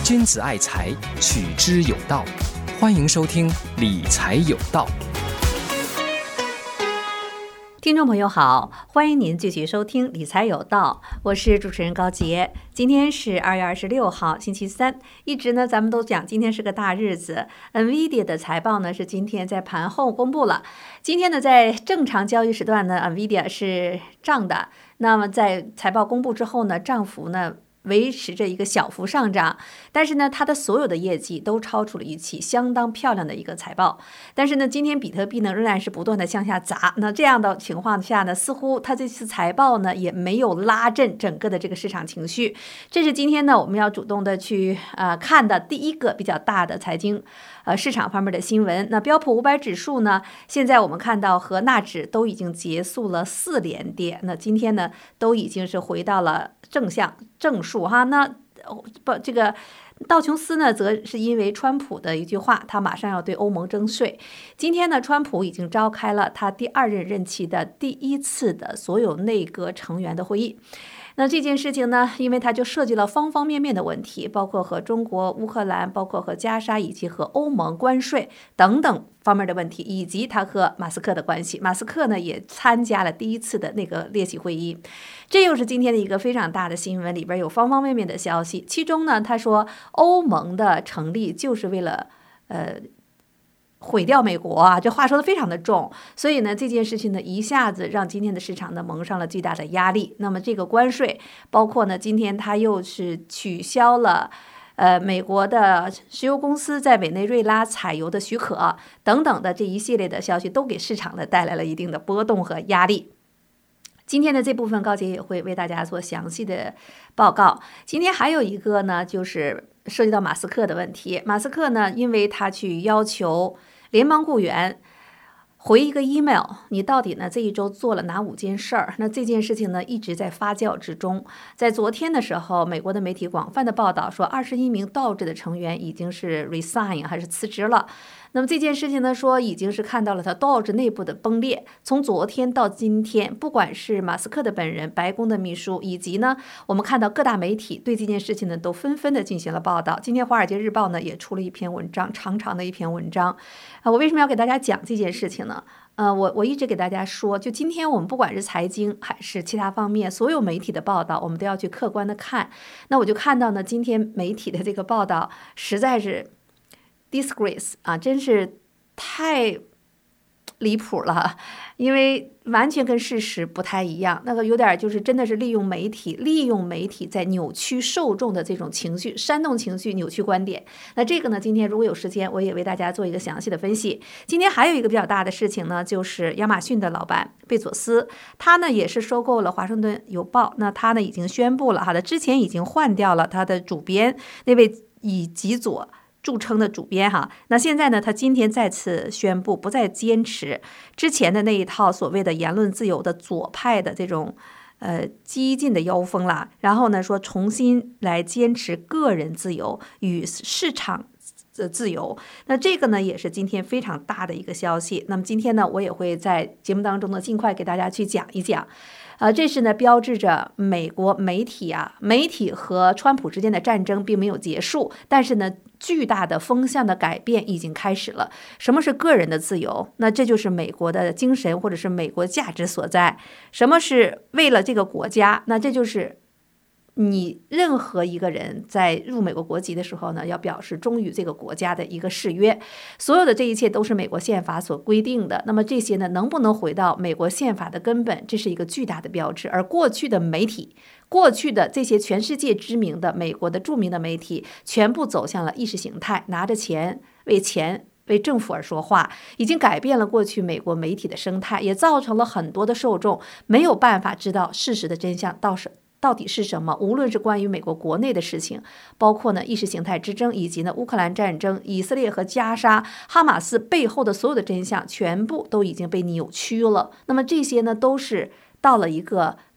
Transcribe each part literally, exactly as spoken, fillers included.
君子爱财，取之有道。欢迎收听理财有道。 听众朋友好，欢迎您继续收听理财有道，我是主持人高杰。今天是二月二十六号，星期三。一直呢，咱们都讲今天是个大日子。NVIDIA 的财报呢是今天在盘后公布了。今天呢，在正常交易时段呢 ，NVIDIA 是涨的。那么在财报公布之后呢，涨幅呢维持着一个小幅上涨，但是呢，它的所有的业绩都超出了预期，相当漂亮的一个财报。但是呢，今天比特币呢仍然是不断的向下砸。那这样的情况下呢，似乎它这次财报呢也没有拉振整个的这个市场情绪。这是今天呢我们要主动的去呃看的第一个比较大的财经呃市场方面的新闻。那标普五百指数呢，现在我们看到和纳指都已经结束了四连跌，那今天呢都已经是回到了正向正数哈。那不这个道琼斯呢，则是因为川普的一句话，他马上要对欧盟征税。今天呢，川普已经召开了他第二任任期的第一次的所有内阁成员的会议。那这件事情呢，因为它就涉及了方方面面的问题，包括和中国、乌克兰，包括和加沙以及和欧盟关税等等方面的问题，以及他和马斯克的关系。马斯克呢也参加了第一次的那个列席会议，这又是今天的一个非常大的新闻，里边有方方面面的消息。其中呢，他说欧盟的成立就是为了呃。毁掉美国啊，这话说的非常的重，所以呢，这件事情呢，一下子让今天的市场呢蒙上了巨大的压力。那么这个关税，包括呢，今天他又是取消了，呃，美国的石油公司在委内瑞拉采油的许可等等的这一系列的消息，都给市场呢带来了一定的波动和压力。今天的这部分高杰也会为大家做详细的报告。今天还有一个呢，就是涉及到马斯克的问题。马斯克呢，因为他去要求联邦雇员回一个 email， 你到底呢这一周做了哪五件事儿？那这件事情呢一直在发酵之中。在昨天的时候，美国的媒体广泛的报道说，二十一名道指的成员已经是 resign 还是辞职了。那么这件事情呢，说已经是看到了他道指内部的崩裂。从昨天到今天，不管是马斯克的本人、白宫的秘书，以及呢，我们看到各大媒体对这件事情呢，都纷纷的进行了报道。今天《华尔街日报》呢也出了一篇文章，长长的一篇文章。啊，我为什么要给大家讲这件事情呢？呃，我我一直给大家说，就今天我们不管是财经还是其他方面，所有媒体的报道，我们都要去客观的看。那我就看到呢，今天媒体的这个报道实在是disgrace 啊，真是太离谱了，因为完全跟事实不太一样。那个有点就是真的是利用媒体，利用媒体在扭曲受众的这种情绪，煽动情绪，扭曲观点。那这个呢，今天如果有时间，我也为大家做一个详细的分析。今天还有一个比较大的事情呢，就是亚马逊的老板贝佐斯，他呢也是收购了华盛顿邮报。那他呢已经宣布了，他的之前已经换掉了他的主编，那位以极左著称的主编哈，那现在呢，他今天再次宣布不再坚持之前的那一套所谓的言论自由的左派的这种呃激进的妖风啦，然后呢说重新来坚持个人自由与市场的自由。那这个呢也是今天非常大的一个消息。那么今天呢，我也会在节目当中呢尽快给大家去讲一讲。呃，这是呢标志着美国媒体啊，媒体和川普之间的战争并没有结束，但是呢，巨大的风向的改变已经开始了。什么是个人的自由？那这就是美国的精神或者是美国价值所在。什么是为了这个国家？那这就是你任何一个人在入美国国籍的时候呢，要表示忠于这个国家的一个誓约。所有的这一切都是美国宪法所规定的。那么这些呢，能不能回到美国宪法的根本，这是一个巨大的标志。而过去的媒体，过去的这些全世界知名的美国的著名的媒体，全部走向了意识形态，拿着钱为钱为政府而说话，已经改变了过去美国媒体的生态，也造成了很多的受众没有办法知道事实的真相到是到底是什么。无论是关于美国国内的事情，包括呢意识形态之争，以及呢乌克兰战争、以色列和加沙、哈马斯背后的所有的真相，全部都已经被扭曲了。那么这些呢，都是到了一个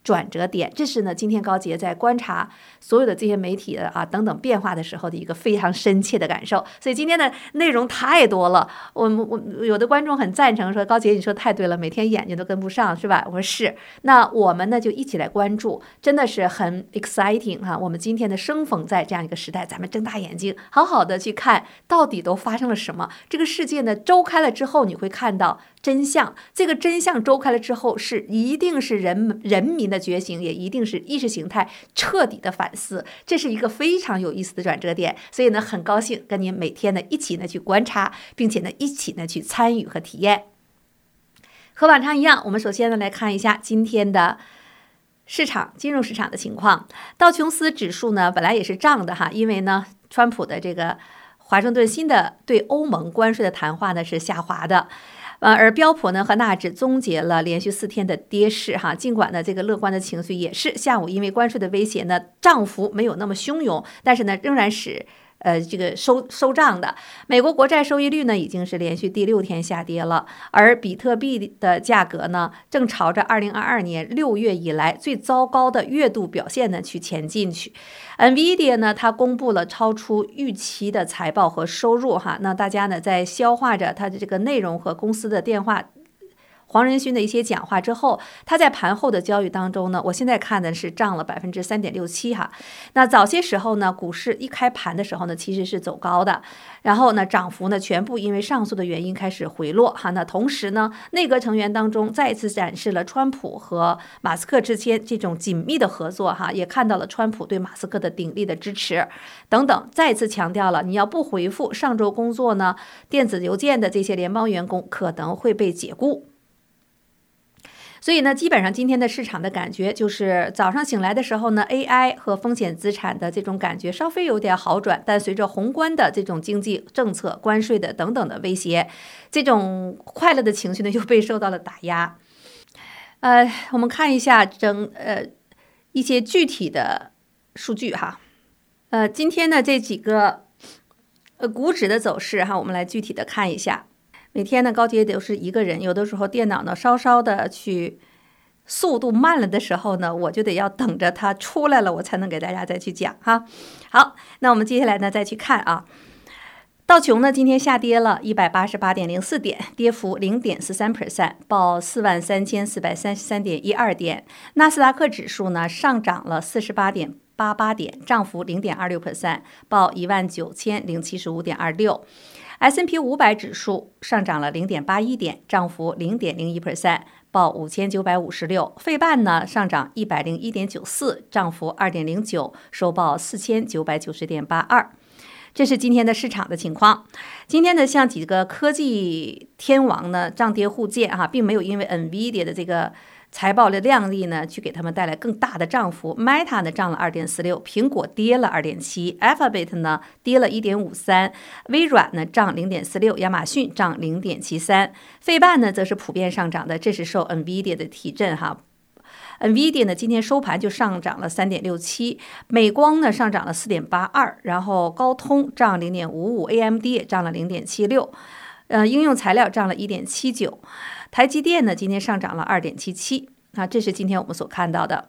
转折点，这是呢今天高杰在观察所有的这些媒体的啊等等变化的时候的一个非常深切的感受。所以今天的内容太多了，我我有的观众很赞成说，高杰你说太对了，每天眼睛都跟不上是吧？我说是，那我们呢就一起来关注，真的是很 exciting 哈、啊。我们今天的生逢在这样一个时代，咱们睁大眼睛，好好的去看到底都发生了什么。这个世界呢周开了之后，你会看到真相，这个真相周开了之后，是一定是人人民的觉醒，也一定是意识形态彻底的反思，这是一个非常有意思的转折点。所以呢，很高兴跟您每天呢一起呢去观察，并且呢一起呢去参与和体验。和往常一样，我们首先呢来看一下今天的市场金融市场的情况。道琼斯指数呢本来也是涨的哈，因为呢川普的这个华盛顿新的对欧盟关税的谈话呢是下滑的。呃，而标普呢和纳指终结了连续四天的跌势哈，尽管呢这个乐观的情绪也是下午因为关税的威胁呢涨幅没有那么汹涌，但是呢仍然使呃这个收收涨的。美国国债收益率呢已经是连续第六天下跌了，而比特币的价格呢正朝着二零二二年六月以来最糟糕的月度表现呢去前进去。NVIDIA 呢它公布了超出预期的财报和收入哈，那大家呢在消化着它的这个内容和公司的电话黄仁勋的一些讲话之后，他在盘后的交易当中呢，我现在看的是涨了百分之三点六七哈。那早些时候呢，股市一开盘的时候呢，其实是走高的，然后呢，涨幅呢全部因为上述的原因开始回落哈。那同时呢，内阁成员当中再一次展示了川普和马斯克之间这种紧密的合作哈，也看到了川普对马斯克的鼎力的支持等等，再一次强调了你要不回复上周工作呢，电子邮件的这些联邦员工可能会被解雇。所以呢，基本上今天的市场的感觉就是早上醒来的时候呢 ，A I 和风险资产的这种感觉稍微有点好转，但随着宏观的这种经济政策、关税的等等的威胁，这种快乐的情绪呢又被受到了打压。呃，我们看一下整呃一些具体的数据哈。呃，今天呢这几个呃股指的走势哈，我们来具体的看一下。每天呢，高杰都是一个人，有的时候电脑呢稍稍的去速度慢了的时候呢，我就得要等着它出来了，我才能给大家再去讲哈。好，那我们接下来呢再去看啊，道琼呢今天下跌了一百八十八点零四点，跌幅 百分之零点四三， 报四万三千四百三十三点一二点。纳斯达克指数呢上涨了四十八点八八点，涨幅 百分之零点二六， 报一万九千零七十五点二六。S and P 五百指数上涨了 零点八一点，涨幅 百分之零点零一， 报五千九百五十六。费半呢上涨一百零一点九四，涨幅 二点零九， 收报四千九百九十点八二。这是今天的市场的情况。今天呢，像几个科技天王呢涨跌互见哈，并没有因为 NVIDIA 的这个财报的亮丽呢，去给他们带来更大的涨幅。Meta 呢涨了 二点四六， 苹果跌了 二点七， Alphabet 呢跌了 一点五三， 微软呢涨 零点四六， 亚马逊涨 零点七三。费半呢则是普遍上涨的，这是受 NVIDIA 的提振哈。NVIDIA 呢今天收盘就上涨了 三点六七， 美光呢上涨了 四点八二， 然后高通涨 零点五五， A M D 也涨了 零点七六， 呃，应用材料涨了 一点七九，台积电呢今天上涨了 二点七七， 啊，这是今天我们所看到的。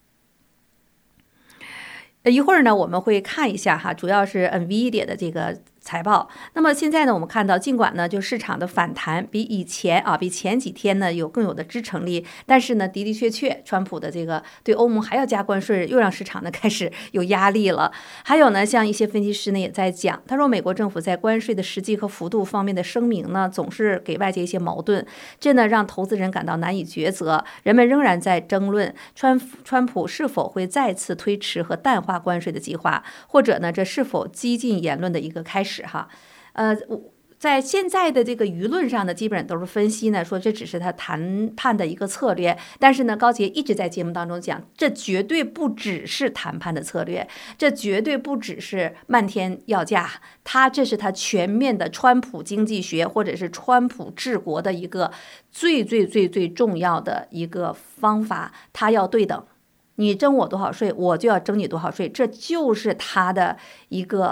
一会儿呢我们会看一下哈，主要是 NVIDIA 的这个财报。那么现在呢我们看到，尽管呢就市场的反弹比以前啊比前几天呢有更有的支撑力，但是呢的的确确川普的这个对欧盟还要加关税，又让市场呢开始有压力了。还有呢像一些分析师呢也在讲，他说美国政府在关税的时机和幅度方面的声明呢总是给外界一些矛盾，这呢让投资人感到难以抉择。人们仍然在争论川川普是否会再次推迟和淡化关税的计划，或者呢这是否激进言论的一个开始哈。呃，在现在的这个舆论上呢，基本上都是分析呢，说这只是他谈判的一个策略。但是呢，高杰一直在节目当中讲，这绝对不只是谈判的策略，这绝对不只是漫天要价，他这是他全面的川普经济学或者是川普治国的一个最最最最重要的一个方法，他要对等。你征我多少税，我就要征你多少税，这就是他的一个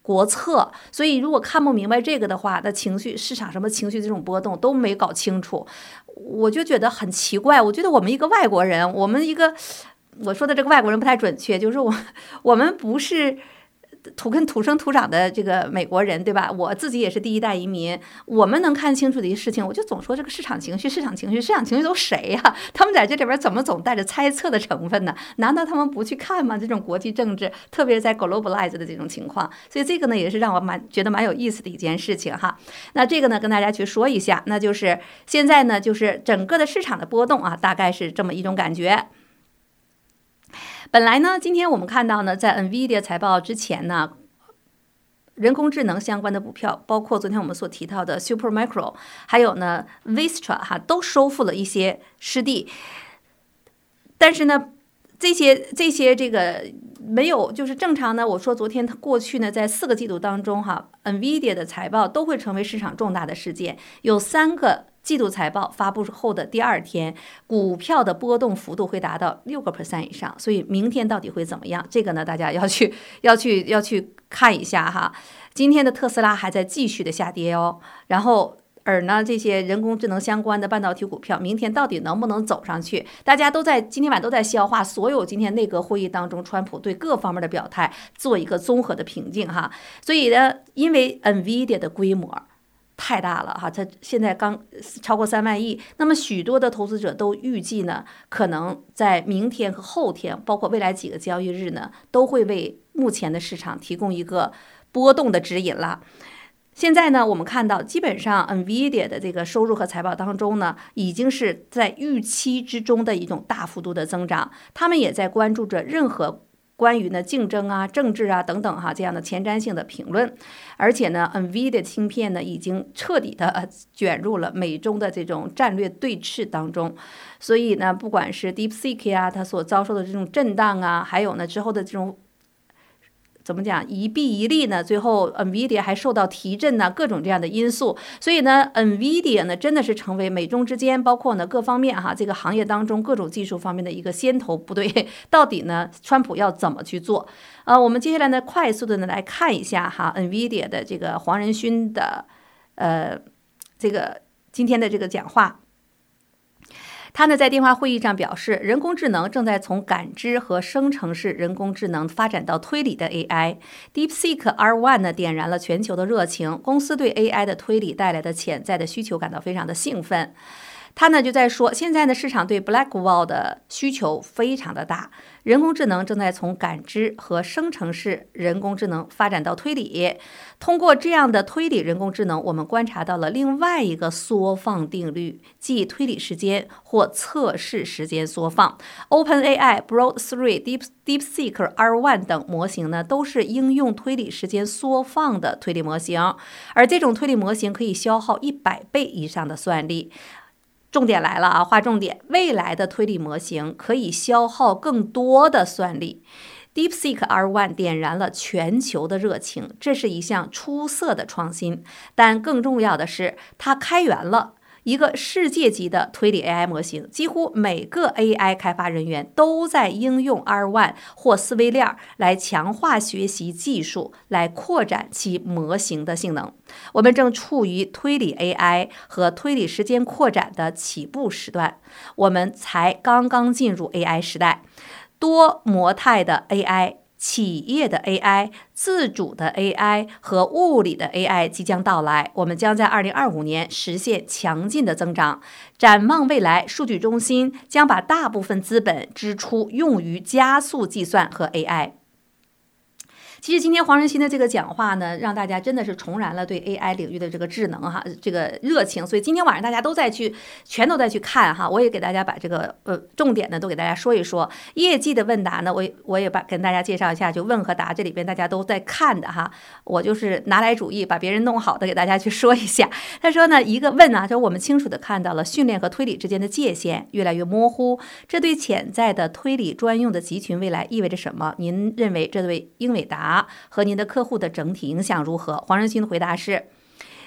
国策，所以如果看不明白这个的话，那情绪市场什么情绪这种波动都没搞清楚，我就觉得很奇怪。我觉得我们一个外国人，我们一个我说的这个外国人不太准确，就是我我们不是土跟土生土长的这个美国人，对吧？我自己也是第一代移民，我们能看清楚的一些事情，我就总说这个市场情绪，市场情绪，市场情绪都谁呀、啊？他们在这里边怎么总带着猜测的成分呢？难道他们不去看吗？这种国际政治，特别是在 globalize 的这种情况，所以这个呢也是让我蛮觉得蛮有意思的一件事情哈。那这个呢跟大家去说一下，那就是现在呢就是整个的市场的波动啊，大概是这么一种感觉。本来呢，今天我们看到呢，在 NVIDIA 财报之前呢，人工智能相关的股票，包括昨天我们所提到的 Supermicro， 还有呢 Vistra 哈，都收复了一些失地。但是呢，这些这些这个没有，就是正常呢。我说昨天过去呢，在四个季度当中哈 ，NVIDIA 的财报都会成为市场重大的事件，有三个季度财报发布后的第二天，股票的波动幅度会达到六个 percent 以上，所以明天到底会怎么样？这个呢，大家要去要去要去看一下哈。今天的特斯拉还在继续的下跌哦，然后而呢这些人工智能相关的半导体股票，明天到底能不能走上去？大家都在今天晚都在消化所有今天内阁会议当中川普对各方面的表态，做一个综合的评定哈。所以呢，因为 NVIDIA 的规模太大了哈，它现在刚超过三万亿，那么许多的投资者都预计呢，可能在明天和后天，包括未来几个交易日呢，都会为目前的市场提供一个波动的指引了。现在呢，我们看到基本上 NVIDIA 的这个收入和财报当中呢，已经是在预期之中的一种大幅度的增长，他们也在关注着任何关于呢竞争啊、政治啊等等哈这样的前瞻性的评论，而且呢 ，NVIDIA 芯片呢已经彻底的卷入了美中的这种战略对峙当中，所以呢，不管是 DeepSeek 啊，它所遭受的这种震荡啊，还有呢之后的这种怎么讲一弊一利呢？最后 NVIDIA 还受到提振呢，各种这样的因素，所以呢 ，NVIDIA 呢真的是成为美中之间，包括呢各方面哈这个行业当中各种技术方面的一个先头部队。到底呢，川普要怎么去做？呃，我们接下来呢快速的呢来看一下哈 NVIDIA 的这个黄仁勋的呃这个今天的这个讲话。他呢在电话会议上表示，人工智能正在从感知和生成式人工智能发展到推理的 A I。DeepSeek R 一 呢点燃了全球的热情，公司对 A I 的推理带来的潜在的需求感到非常的兴奋。他呢就在说，现在呢市场对 Blackwell 的需求非常的大，人工智能正在从感知和生成式人工智能发展到推理。通过这样的推理人工智能，我们观察到了另外一个缩放定律，即推理时间或测试时间缩放。OpenAI、Broad 三、Deep DeepSeek R 一 等模型呢，都是应用推理时间缩放的推理模型，而这种推理模型可以消耗一百倍以上的算力。重点来了啊，划重点，未来的推理模型可以消耗更多的算力。DeepSeek R 一 点燃了全球的热情，这是一项出色的创新，但更重要的是，它开源了一个世界级的推理 A I 模型，几乎每个 A I 开发人员都在应用 R 一 或思维链来强化学习技术，来扩展其模型的性能。我们正处于推理 A I 和推理时间扩展的起步时段，我们才刚刚进入 A I 时代。多模态的 A I、企业的 A I、自主的 A I 和物理的 A I 即将到来，我们将在二零二五年实现强劲的增长。展望未来，数据中心将把大部分资本支出用于加速计算和 A I。其实今天黄仁勋的这个讲话呢，让大家真的是重燃了对 A I 领域的这个智能哈，这个热情。所以今天晚上大家都在去，全都在去看哈。我也给大家把这个呃重点呢都给大家说一说。业绩的问答呢，我也我也把跟大家介绍一下，就问和答这里边大家都在看的哈。我就是拿来主义，把别人弄好的给大家去说一下。他说呢，一个问啊，说我们清楚的看到了训练和推理之间的界限越来越模糊，这对潜在的推理专用的集群未来意味着什么？您认为这对英伟达和您的客户的整体影响如何？黄仁勋的回答是，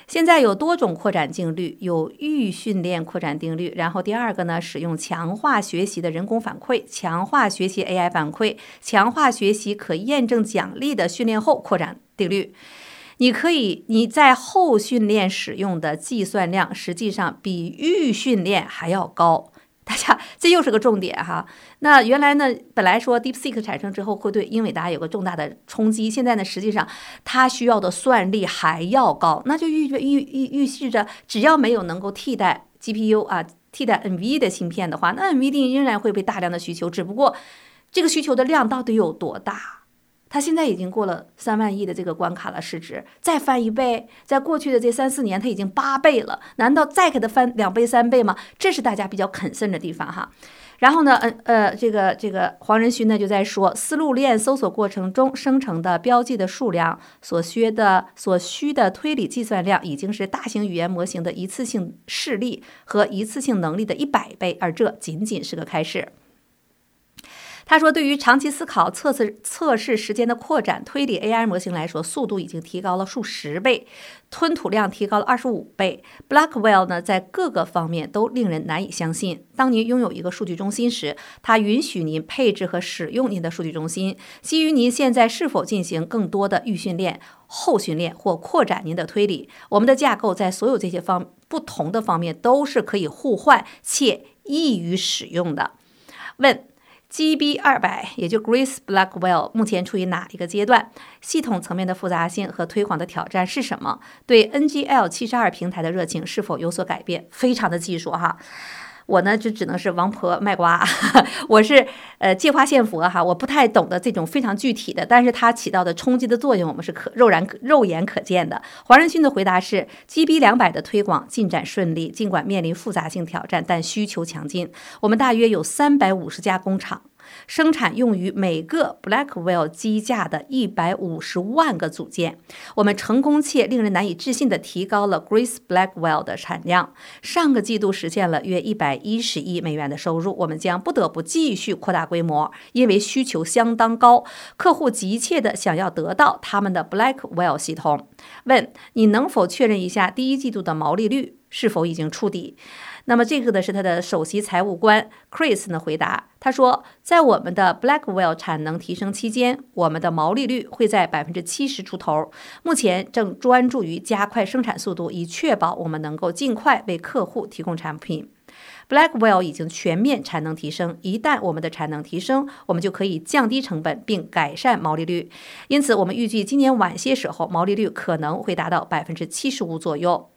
现在有多种扩展定律，有预训练扩展定律，然后第二个呢，使用强化学习的人工反馈，强化学习 A I 反馈，强化学习可验证奖励的训练后扩展定律。你可以你在后训练使用的计算量实际上比预训练还要高。大家，这又是个重点哈。那原来呢，本来说 DeepSeek 产生之后会对英伟达有个重大的冲击，现在呢，实际上它需要的算力还要高，那就预预预预示着，只要没有能够替代 G P U 啊，替代 N V 的芯片的话，那 N V 仍然会被大量的需求，只不过这个需求的量到底有多大？它现在已经过了三万亿的这个关卡了，市值再翻一倍，在过去的这三四年，它已经八倍了，难道再给它翻两倍三倍吗？这是大家比较concern的地方哈。然后呢，嗯呃，这个这个黄仁勋呢就在说，丝路链搜索过程中生成的标记的数量，所需的所需的推理计算量，已经是大型语言模型的一次性视力和一次性能力的一百倍，而这仅仅是个开始。他说，对于长期思考、测试测试时间的扩展推理 A I 模型来说，速度已经提高了数十倍，吞吐量提高了二十五倍。Blackwell 呢，在各个方面都令人难以相信。当您拥有一个数据中心时，它允许您配置和使用您的数据中心，基于您现在是否进行更多的预训练、后训练或扩展您的推理。我们的架构在所有这些方不同的方面都是可以互换且易于使用的。问G B 二百，也就 Grace Blackwell 目前处于哪一个阶段？系统层面的复杂性和推广的挑战是什么？对 N G L 七十二平台的热情是否有所改变？非常的技术哈。我呢就只能是王婆卖瓜，我是呃借花献佛哈，我不太懂得这种非常具体的，但是它起到的冲击的作用，我们是可肉眼肉眼可见的。黄仁勋的回答是 G B 两百的推广进展顺利，尽管面临复杂性挑战，但需求强劲。我们大约有三百五十家工厂。生产用于每个 Blackwell 机架的一百五十万个组件，我们成功且令人难以置信地提高了 Grace Blackwell 的产量。上个季度实现了约一百一十亿美元的收入，我们将不得不继续扩大规模，因为需求相当高，客户急切地想要得到他们的 Blackwell 系统。问你能否确认一下第一季度的毛利率是否已经触底？那么这个呢是他的首席财务官 Chris 呢回答，他说，在我们的 Blackwell 产能提升期间，我们的毛利率会在百分之七十出头。目前正专注于加快生产速度，以确保我们能够尽快为客户提供产品。Blackwell 已经全面产能提升，一旦我们的产能提升，我们就可以降低成本并改善毛利率。因此，我们预计今年晚些时候毛利率可能会达到百分之七十五左右。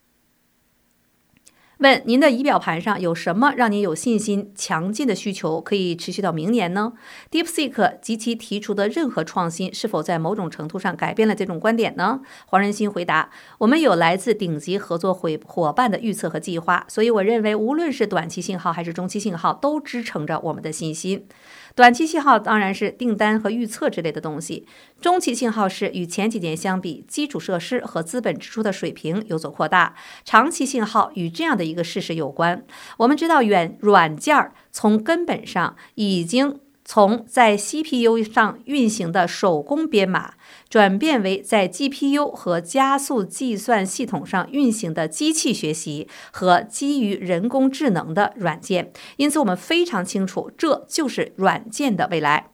问您的仪表盘上有什么让您有信心强劲的需求可以持续到明年呢？ DeepSeek 及其提出的任何创新是否在某种程度上改变了这种观点呢？黄仁勋回答，我们有来自顶级合作伙伴的预测和计划，所以我认为无论是短期信号还是中期信号都支撑着我们的信心。短期信号当然是订单和预测之类的东西，中期信号是与前几年相比，基础设施和资本支出的水平有所扩大，长期信号与这样的一个事实有关。我们知道软软件从根本上已经从在 C P U 上运行的手工编码转变为在 G P U 和加速计算系统上运行的机器学习和基于人工智能的软件，因此我们非常清楚这就是软件的未来。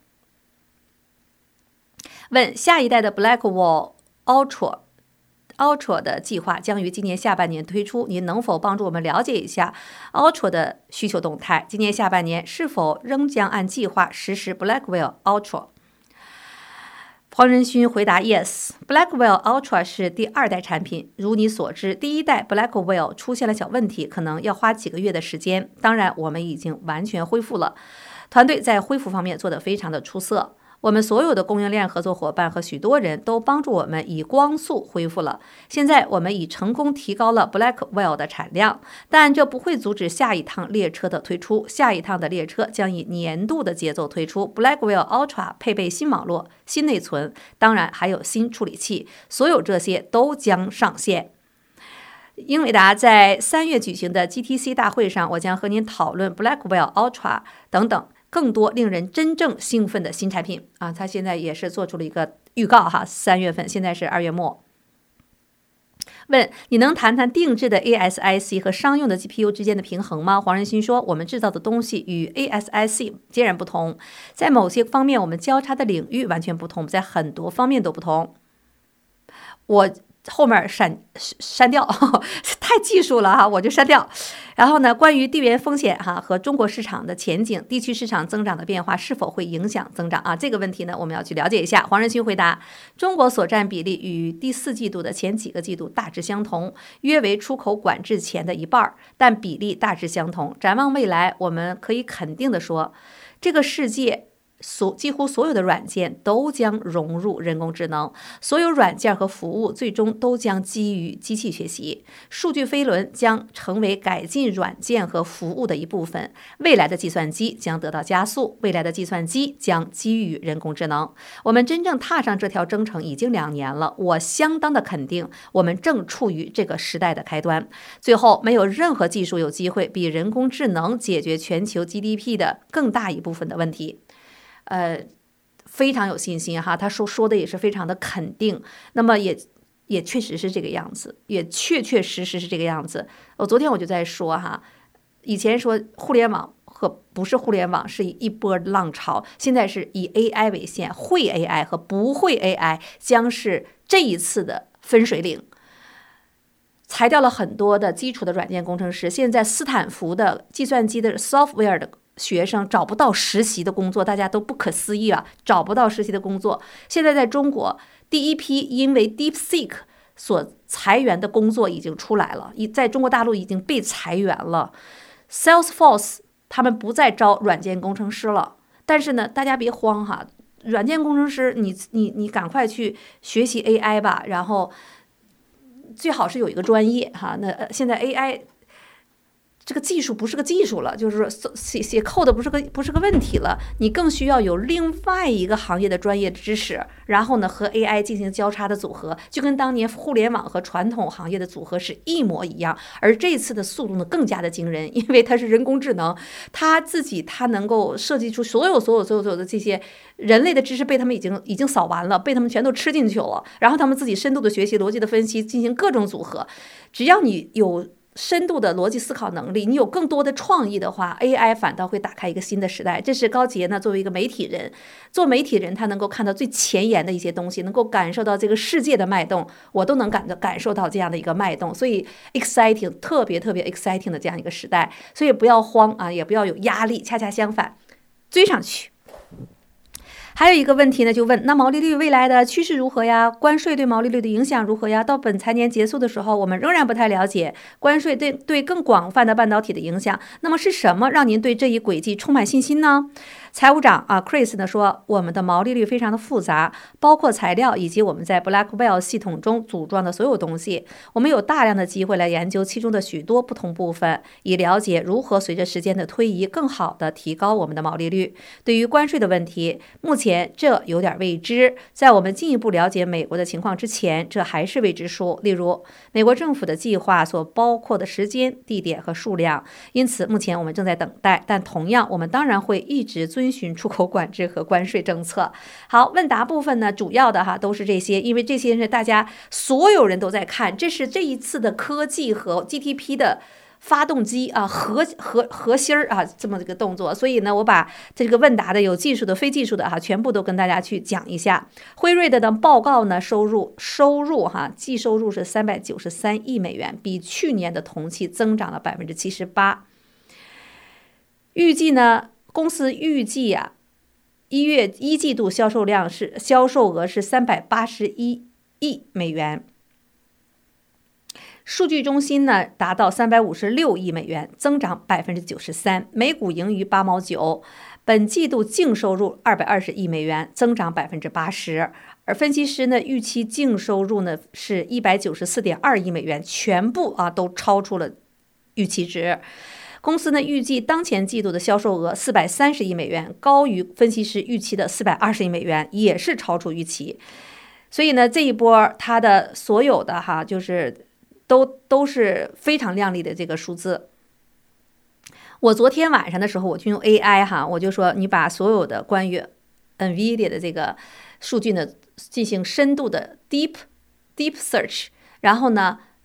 问下一代的 Blackwell Ultra Ultra 的计划将于今年下半年推出，您能否帮助我们了解一下 Ultra 的需求动态？今年下半年是否仍将按计划实施 Blackwell Ultra？ 黄仁勋回答 Yes， Blackwell Ultra 是第二代产品，如你所知，第一代 Blackwell 出现了小问题，可能要花几个月的时间。当然，我们已经完全恢复了，团队在恢复方面做得非常的出色。我们所有的供应链合作伙伴和许多人都帮助我们以光速恢复了。现在我们已成功提高了 Blackwell 的产量，但这不会阻止下一趟列车的推出。下一趟的列车将以年度的节奏推出。Blackwell Ultra 配备新网络、新内存，当然还有新处理器，所有这些都将上线。英伟达在三月举行的 G T C 大会上，我将和您讨论 Blackwell Ultra 等等更多令人真正兴奋的新产品啊！他现在也是做出了一个预告哈，三月份，现在是二月末。 问你能谈谈定制的 A S I C 和商用的 G P U 之间的平衡吗？黄仁勋说，我们制造的东西与 A S I C 截然不同，在某些方面我们交叉的领域完全不同，在很多方面都不同。我后面删删掉，太技术了哈，我就删掉。然后呢，关于地缘风险哈和中国市场的前景、地区市场增长的变化是否会影响增长啊？这个问题呢，我们要去了解一下。黄仁勋回答：中国所占比例与第四季度的前几个季度大致相同，约为出口管制前的一半，但比例大致相同。展望未来，我们可以肯定地说，这个世界所几乎所有的软件都将融入人工智能，所有软件和服务最终都将基于机器学习。数据飞轮将成为改进软件和服务的一部分。未来的计算机将得到加速，未来的计算机将基于人工智能。我们真正踏上这条征程已经两年了，我相当的肯定，我们正处于这个时代的开端。最后，没有任何技术有机会比人工智能解决全球 G D P 的更大一部分的问题。呃，非常有信心哈，他说说的也是非常的肯定，那么也也确实是这个样子，也确确实实是这个样子。我昨天我就在说哈，以前说互联网和不是互联网是一波浪潮，现在是以 A I 为限，会 A I 和不会 A I 将是这一次的分水岭。裁掉了很多的基础的软件工程师，现在斯坦福的计算机的 software 的学生找不到实习的工作，大家都不可思议啊！找不到实习的工作。现在在中国，第一批因为 DeepSeek 所裁员的工作已经出来了，在中国大陆已经被裁员了。Salesforce 他们不再招软件工程师了，但是呢，大家别慌哈，软件工程师你你你赶快去学习 A I 吧，然后最好是有一个专业哈。那现在 A I。这个技术不是个技术了，就是写写 code 不是个不是个问题了，你更需要有另外一个行业的专业知识，然后呢和 A I 进行交叉的组合，就跟当年互联网和传统行业的组合是一模一样。而这次的速度呢更加的惊人，因为它是人工智能，它自己它能够设计出所有所有所有所有的这些人类的知识被他们已经已经扫完了，被他们全都吃进去了，然后他们自己深度的学习、逻辑的分析，进行各种组合。只要你有深度的逻辑思考能力，你有更多的创意的话， A I 反倒会打开一个新的时代。这是高杰呢作为一个媒体人，做媒体人他能够看到最前沿的一些东西，能够感受到这个世界的脉动，我都能感到感受到这样的一个脉动，所以 exciting 特别特别 exciting 的这样一个时代，所以不要慌啊，也不要有压力，恰恰相反，追上去。还有一个问题呢，就问那毛利率未来的趋势如何呀？关税对毛利率的影响如何呀？到本财年结束的时候，我们仍然不太了解关税对对更广泛的半导体的影响。那么是什么让您对这一轨迹充满信心呢？财务长啊 Chris 呢说，我们的毛利率非常的复杂，包括材料以及我们在 Blackwell 系统中组装的所有东西。我们有大量的机会来研究其中的许多不同部分，以了解如何随着时间的推移更好的提高我们的毛利率。对于关税的问题，目前这有点未知，在我们进一步了解美国的情况之前，这还是未知数。例如，美国政府的计划所包括的时间、地点和数量，因此目前我们正在等待。但同样，我们当然会一直遵循出口管制和关税政策。好，问答部分呢，主要的哈都是这些，因为这些是大家所有人都在看，这是这一次的科技和 G D P 的发动机啊，核核核心儿啊，这么一个动作。所以呢，我把这个问答的有技术的、非技术的哈，全部都跟大家去讲一下。辉瑞的的报告呢，收入收入哈，季收入是三百九十三亿美元，比去年的同期增长了百分之七十八。预计呢，公司预计啊，一月一季度销售量是销售额是三百八十一亿美元。数据中心呢达到三百五十六亿美元，增长百分之九十三，每股盈余八毛九。本季度净收入二百二十亿美元，增长百分之八十。而分析师呢预期净收入呢是一百九十四点二亿美元，全部啊都超出了预期值。公司呢预计当前季度的销售额四百三十亿美元，高于分析师预期的四百二十亿美元，也是超出预期。所以呢，这一波它的所有的哈，就是都都是非常亮丽的这个数字。我昨天晚上的时候，我就用 A I 哈，我就说你把所有的关于 NVIDIA 的这个数据呢进行深度的 deep deep search， 然后呢。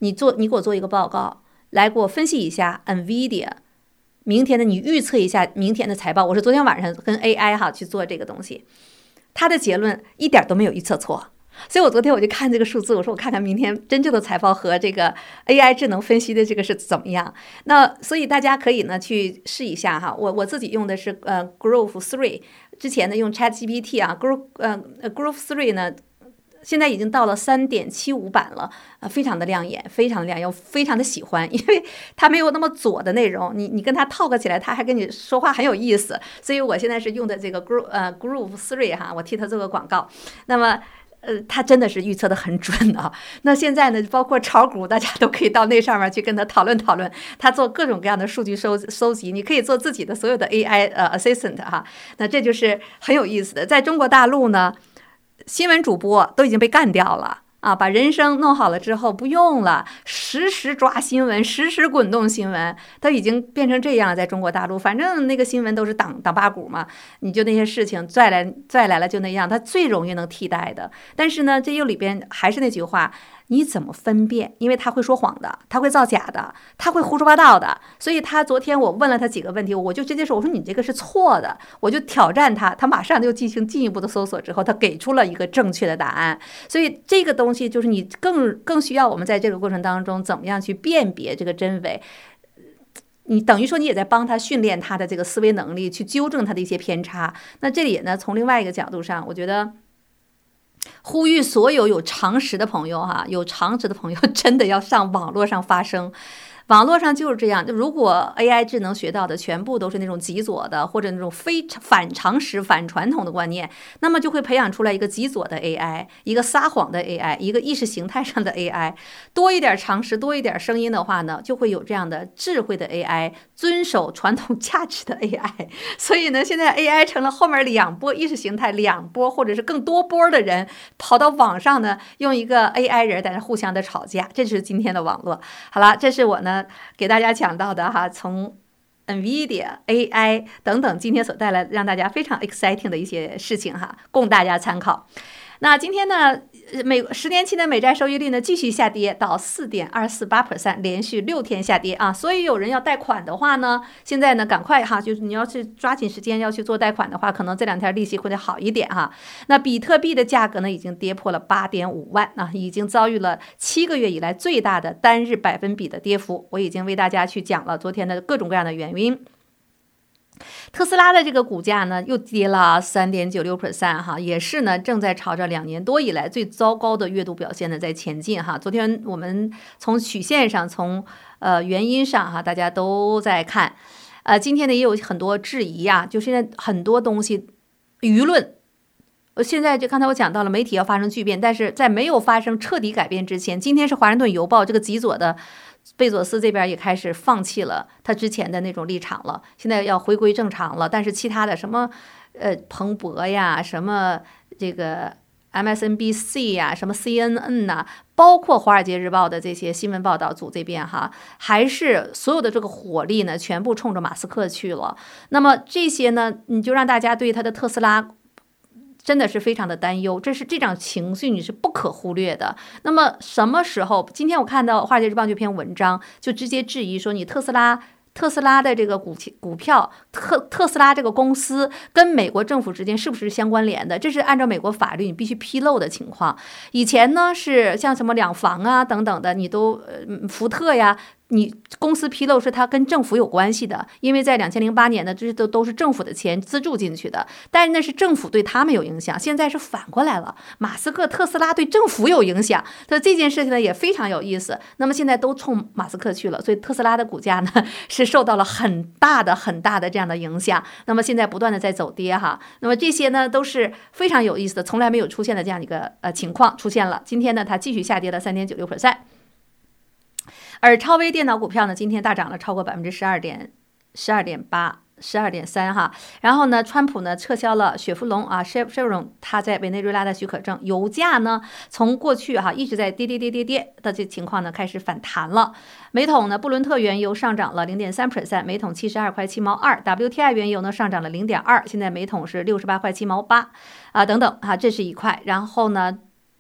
你做你给我做一个报告，来给我分析一下 NVIDIA 明天的，你预测一下明天的财报。我是昨天晚上跟 A I 哈去做这个东西，他的结论一点都没有预测错。所以我昨天我就看这个数字，我说我看看明天真正的财报和这个 A I 智能分析的这个是怎么样。那所以大家可以呢去试一下哈。我我自己用的是呃 Growth 三，之前呢用 ChatGPT 啊 Growth 呃 Growth 三呢。现在已经到了 三点七五 版了，呃，非常的亮眼，非常的亮眼，我非常的喜欢，因为它没有那么左的内容，你你跟它套个起来，它还跟你说话很有意思，所以我现在是用的这个 Groove 呃 Groove 三哈，我替它做个广告。那么呃，它真的是预测的很准啊。那现在呢，包括炒股，大家都可以到那上面去跟他讨论讨论，他做各种各样的数据收收集，你可以做自己的所有的 A I 呃 assistant 哈。那这就是很有意思的。在中国大陆呢，新闻主播都已经被干掉了啊！把人声弄好了之后不用了，实时抓新闻，实时滚动新闻，都已经变成这样。在中国大陆，反正那个新闻都是党党八股嘛，你就那些事情拽来拽来了就那样，它最容易能替代的。但是呢，这又里边还是那句话。你怎么分辨？因为他会说谎的，他会造假的，他会胡说八道的。所以他昨天我问了他几个问题，我就直接说，我说你这个是错的，我就挑战他，他马上就进行进一步的搜索之后，他给出了一个正确的答案。所以这个东西就是你更更需要我们在这个过程当中怎么样去辨别这个真伪。你等于说你也在帮他训练他的这个思维能力，去纠正他的一些偏差。那这里呢，从另外一个角度上，我觉得。呼吁所有有常识的朋友哈，有常识的朋友真的要上网络上发声。网络上就是这样，如果 A I 智能学到的全部都是那种极左的或者那种非反常识、反传统的观念，那么就会培养出来一个极左的 A I， 一个撒谎的 A I， 一个意识形态上的 A I。多一点常识，多一点声音的话呢，就会有这样的智慧的 A I， 遵守传统价值的 A I。所以呢，现在 A I 成了后面两波意识形态两波或者是更多波的人跑到网上呢，用一个 A I 人在那互相的吵架，这是今天的网络。好了，这是我呢。给大家讲到的哈，从 NVIDIA、A I 等等今天所带来让大家非常 exciting 的一些事情哈，供大家参考。那今天呢，美十年期的美债收益率呢继续下跌到 四点二四八 percent， 连续六天下跌啊。所以有人要贷款的话呢，现在呢赶快哈，就是你要去抓紧时间要去做贷款的话，可能这两天利息会得好一点哈。那比特币的价格呢已经跌破了 八点五万啊，已经遭遇了七个月以来最大的单日百分比的跌幅。我已经为大家去讲了昨天的各种各样的原因。特斯拉的这个股价呢，又跌了 三点九六 percent 哈，也是呢正在朝着两年多以来最糟糕的月度表现呢在前进哈。昨天我们从曲线上，从呃原因上哈，大家都在看，呃，今天呢也有很多质疑啊，就现在很多东西舆论。现在就刚才我讲到了媒体要发生巨变，但是在没有发生彻底改变之前，今天是华盛顿邮报这个极左的贝佐斯这边也开始放弃了他之前的那种立场了，现在要回归正常了。但是其他的什么呃彭博呀，什么这个 M S N B C 呀，什么 C N N 呐、啊，包括华尔街日报的这些新闻报道组这边哈，还是所有的这个火力呢全部冲着马斯克去了。那么这些呢，你就让大家对他的特斯拉真的是非常的担忧，这是这种情绪你是不可忽略的。那么什么时候？今天我看到《华尔街日报》这篇文章，就直接质疑说，你特斯拉。特斯拉的这个股股票，特特斯拉这个公司跟美国政府之间是不是相关联的？这是按照美国法律你必须披露的情况。以前呢是像什么两房啊等等的，你都呃福特呀。你公司披露是它跟政府有关系的，因为在两千零八年呢，这都都是政府的钱资助进去的，但是那是政府对他们有影响。现在是反过来了，马斯克特斯拉对政府有影响，所以这件事情呢也非常有意思。那么现在都冲马斯克去了，所以特斯拉的股价呢是受到了很大的很大的这样的影响。那么现在不断的在走跌哈，那么这些呢都是非常有意思的，从来没有出现的这样一个呃情况出现了。今天呢它继续下跌了 三点九六 percent。而超微电脑股票呢，今天大涨了超过百分之十二点十二点八。十二点三哈，然后呢，川普呢撤销了雪佛龙啊 Chevron 它在委内瑞拉的许可证，油价呢从过去哈一直在跌跌跌跌跌的这情况呢开始反弹了。每桶呢布伦特原油上涨了 零点三 percent， 每桶七十二块七毛二 ，W T I 原油呢上涨了 零点二， 现在每桶是六十八块七毛八啊等等哈，这是一块。然后呢。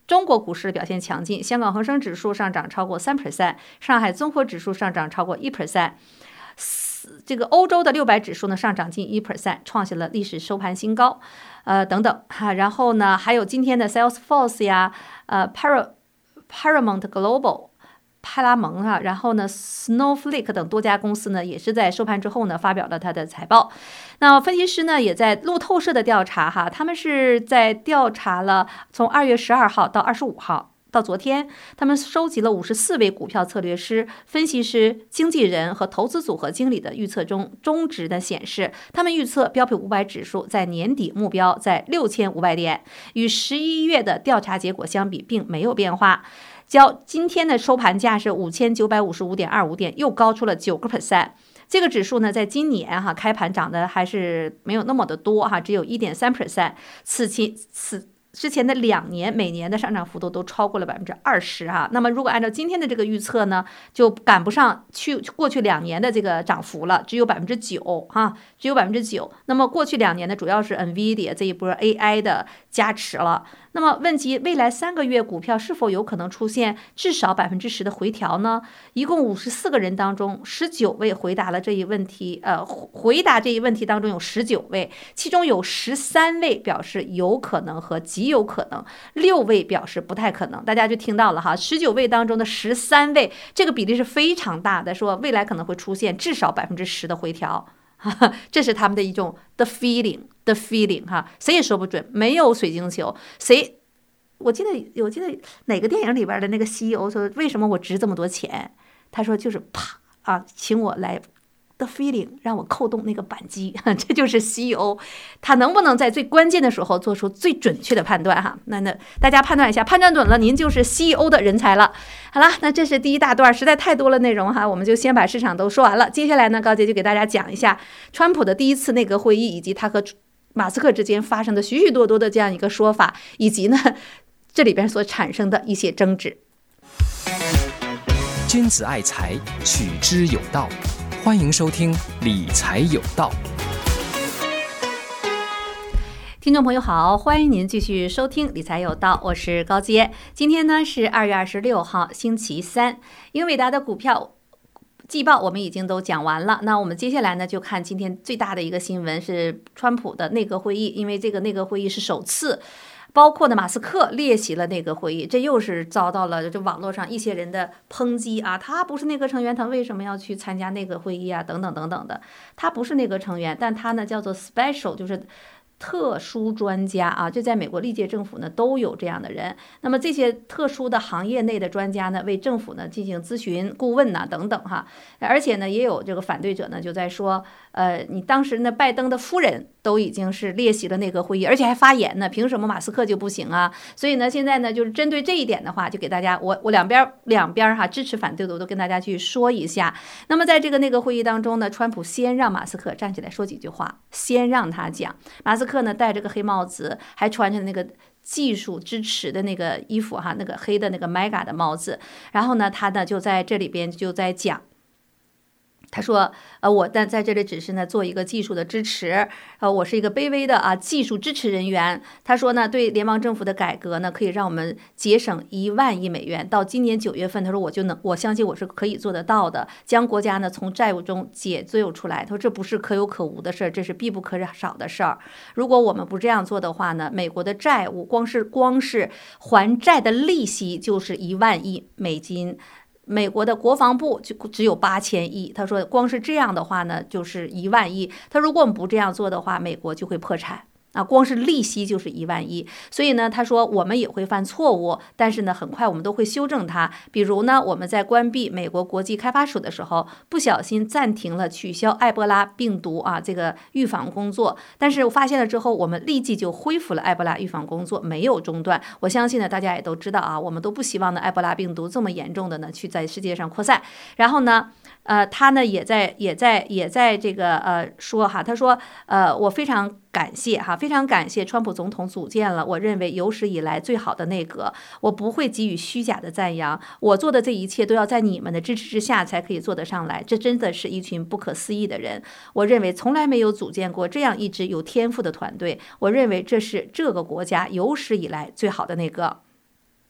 中国股市表现强劲，香港恒生指数上涨超过 百分之三， 上海综合指数上涨超过 百分之一， 这个欧洲的六百指数呢上涨近 百分之一， 创下了历史收盘新高，呃等等哈。然后呢，还有今天的 Salesforce 呀，呃 Par Paramount Global。派拉蒙啊，然后呢 Snowflake 等多家公司呢也是在收盘之后呢发表了它的财报。那分析师呢也在路透社的调查哈，他们是在调查了从二月十二号到二十五号到昨天，他们收集了五十四位股票策略师、分析师、经纪人和投资组合经理的预测中，中值的显示，他们预测标普五百指数在年底目标在六千五百点，与十一月的调查结果相比并没有变化。较今天的收盘价是五千九百五十五点二五点，又高出了九个 percent。这个指数呢，在今年哈开盘涨的还是没有那么的多哈，只有一点三 percent。此前此之前的两年每年的上涨幅度都超过了百分之二十哈。那么如果按照今天的这个预测呢，就赶不上去过去两年的这个涨幅了，只有百分之九哈，只有百分之九。那么过去两年呢，主要是 Nvidia 这一波 A I 的加持了。那么问及未来三个月股票是否有可能出现至少百分之十的回调呢？一共五十四个人当中，十九位回答了这一问题。呃，回答这一问题当中有十九位，其中有十三位表示有可能和极有可能，六位表示不太可能。大家就听到了哈，十九位当中的十三位，这个比例是非常大的，说未来可能会出现至少百分之十的回调。这是他们的一种 the feeling the feeling 哈，谁也说不准，没有水晶球。谁？我记得我记得哪个电影里边的那个 C E O 说，为什么我值这么多钱？他说就是啪啊，请我来 the feeling， 让我扣动那个扳机，这就是 C E O， 他能不能在最关键的时候做出最准确的判断哈？那那大家判断一下，判断准了，您就是 C E O 的人才了。好了，那这是第一大段，实在太多了内容哈，我们就先把市场都说完了。接下来呢，高杰就给大家讲一下川普的第一次内阁会议，以及他和马斯克之间发生的许许多多的这样一个说法，以及呢这里边所产生的一些争执。 君子爱财，取之有道。欢迎收听理财有道。 听众朋友好，欢迎您继续收听理财有道，我是高杰。今天呢是二月二十六号，星期三。英伟达的股票季报我们已经都讲完了，那我们接下来呢就看今天最大的一个新闻是川普的内阁会议，因为这个内阁会议是首次包括的马斯克列席了内阁会议，这又是遭到了这网络上一些人的抨击啊，他不是内阁成员，他为什么要去参加内阁会议啊？等等等等的，他不是内阁成员，但他呢叫做 special， 就是特殊专家啊，这在美国历届政府呢都有这样的人。那么这些特殊的行业内的专家呢，为政府呢进行咨询、顾问呐、啊、等等哈。而且呢，也有这个反对者呢就在说，呃，你当时呢拜登的夫人都已经是列席了内阁会议，而且还发言呢，凭什么马斯克就不行啊？所以呢，现在呢就是针对这一点的话，就给大家我我两边两边哈支持反对的我都跟大家去说一下。那么在这个内阁会议当中呢，川普先让马斯克站起来说几句话，先让他讲。马斯克呢戴着个黑帽子，还穿着那个技术支持的那个衣服哈，那个黑的那个 mega 的帽子。然后呢，他呢就在这里边就在讲。他说，呃，我但在这里只是呢做一个技术的支持，呃，我是一个卑微的啊技术支持人员。他说呢，对联邦政府的改革呢，可以让我们节省一万亿美元，到今年九月份，他说我就能，我相信我是可以做得到的，将国家呢从债务中解救出来。他说这不是可有可无的事儿，这是必不可少的事儿。如果我们不这样做的话呢，美国的债务光是光是还债的利息就是一万亿美金。美国的国防部就只有八千亿，他说光是这样的话呢，就是一万亿。他如果我们不这样做的话，美国就会破产。啊，光是利息就是一万亿，所以呢，他说我们也会犯错误，但是呢，很快我们都会修正它。比如呢，我们在关闭美国国际开发署的时候，不小心暂停了取消埃博拉病毒啊这个预防工作，但是我发现了之后，我们立即就恢复了埃博拉预防工作，没有中断。我相信呢，大家也都知道啊，我们都不希望呢埃博拉病毒这么严重的呢去在世界上扩散。然后呢，呃，他呢也在也在也在这个呃说哈，他说呃我非常感谢哈，非常感谢川普总统组建了我认为有史以来最好的内阁，我不会给予虚假的赞扬，我做的这一切都要在你们的支持之下才可以做得上来，这真的是一群不可思议的人，我认为从来没有组建过这样一支有天赋的团队，我认为这是这个国家有史以来最好的内阁。